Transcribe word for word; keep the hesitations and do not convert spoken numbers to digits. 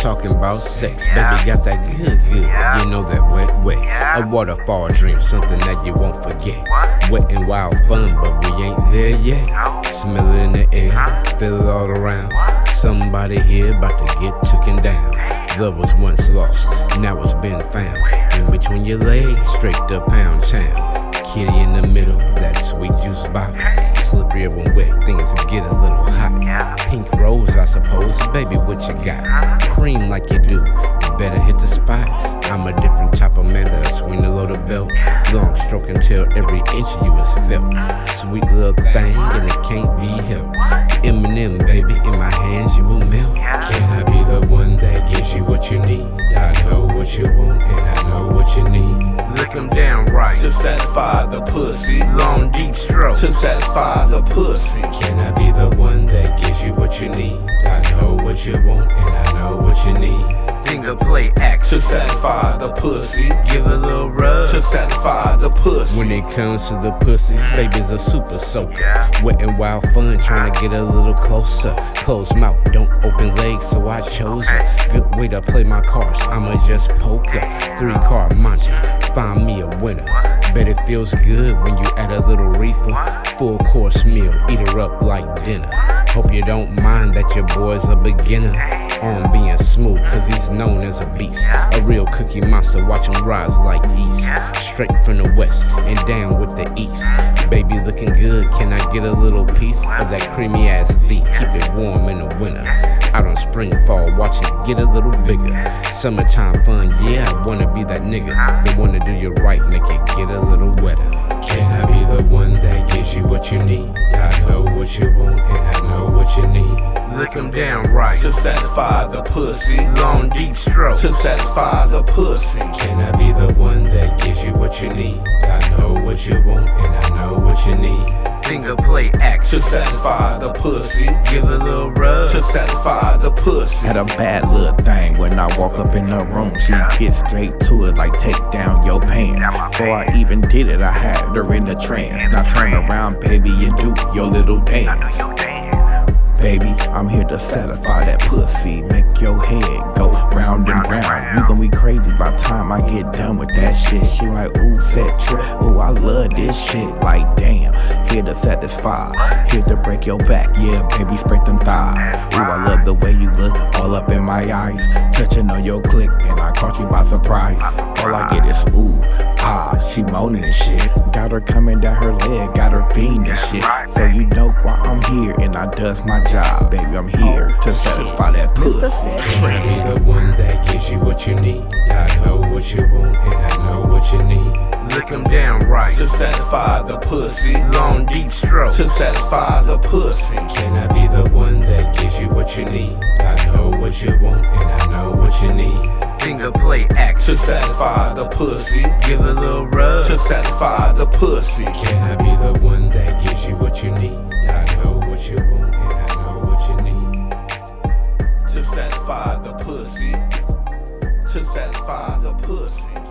talking about sex. Baby got that good, good. You know that wet, wet. A waterfall dream, something that you won't forget. Wet and wild fun, but we ain't there yet. Smell it in the air, feel it all around. Somebody here about to get taken down. Love was once lost, now it's been found. In between your legs, straight to Pound Town. Kitty in the middle, that sweet juice box. Slippery when wet, things get a little hot. Pink rose, I suppose, baby, what you got? Cream like you do, you better hit the spot. I'm a different type of man that'll swing the loaded belt. Long stroke until every inch of you is felt. Sweet little thing, and it can't be helped. Eminem, baby, in my hands you will melt. Can I be the one that gives you what you need? I know what you want, and I know what you need. Lick 'em down right to satisfy the pussy. Long deep stroke to satisfy the pussy. Can I be the one that gives you what you need? I know what you want, and I know what you need. Finger play action to satisfy the pussy. Give a little rub to satisfy the pussy. When it comes to the pussy, baby's a super soaker. Wet and wild fun, trying to get a little closer. Closed mouth, don't open legs, so I chose her. Good way to play my cards, I'ma just poker. Three card mantra, find me a winner. Bet it feels good when you add a little reefer. Full course meal, eat her up like dinner. Hope you don't mind that your boy's a beginner on being smooth, cause he's known as a beast. A real cookie monster, watch him rise like yeast. Straight from the west and down with the east. Baby looking good, can I get a little piece of that creamy ass V? Keep it warm in the winter. Out on spring, fall, watch it get a little bigger. Summertime fun, yeah, I wanna be that nigga. The one to do you right, make it get a little wetter. Can I be the one that gives you what you need? I know what you want, and I know what you need. Lick 'em down right to satisfy the pussy. Long deep stroke to satisfy the pussy. Can I be the one that gives you what you need? I know what you want, and I know what you need. Finger play action to satisfy the pussy. Give a little rub to satisfy the pussy. Had a bad little thing when I walk up in the room. She gets straight to it like take down your pants. Before I even did it, I had her in the trance. Now turn around, baby, and do your little dance. Baby, I'm here to satisfy that pussy. Make your head go round and round. You gon' be crazy by the time I get done with that shit. She like, ooh, set trip. Ooh, I love this shit. Like, damn, here to satisfy. Here to break your back. Yeah, baby, spread them thighs. Ooh, I love the way you look all up in my eyes. Touching on your click, and I caught you by surprise. All I get is ooh, ah, she moaning and shit. Got her coming down her leg, got her fiending and shit. So you know why I'm here, and I does my job, baby. I'm here to satisfy that pussy. Can I be the one that gives you what you need? I know what you want, and I know what you need. Lick 'em down right to satisfy the pussy. Long deep stroke to satisfy the pussy. Can I be the one that gives you what you need? I know what you want, and I know what you need. Finger play action to satisfy the pussy. Give a little rub to satisfy the pussy. Can I be the one that gives you what you need? I know what you want, and I know what you need. To satisfy the pussy. To satisfy the pussy.